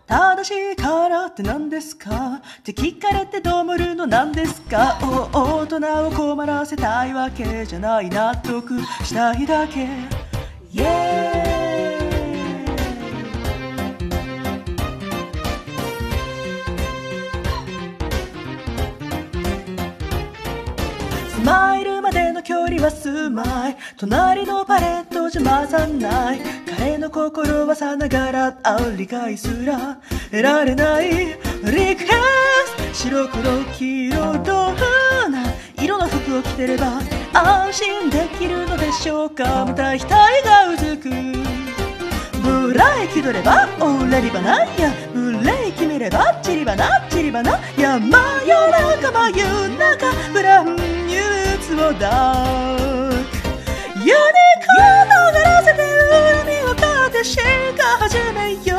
正しいからって何ですかって聞かれてどう思るのなんですか。大人を困らせたいわけじゃない、納得したいだけ。イエーイ。スマイルまでの距離は数枚、隣のパレットじゃ混ざんない。彼の心はさながら理解すら得られない。リクエスト白黒黄色どんな色の服を着てれば安心できるのでしょうか。また額がうずくブレーキ取ればオレリバナやブレーキ見ればチリバナチリバナや真夜中真夜中ブランニューツをダーク屋根からせて海を買って進化始めよ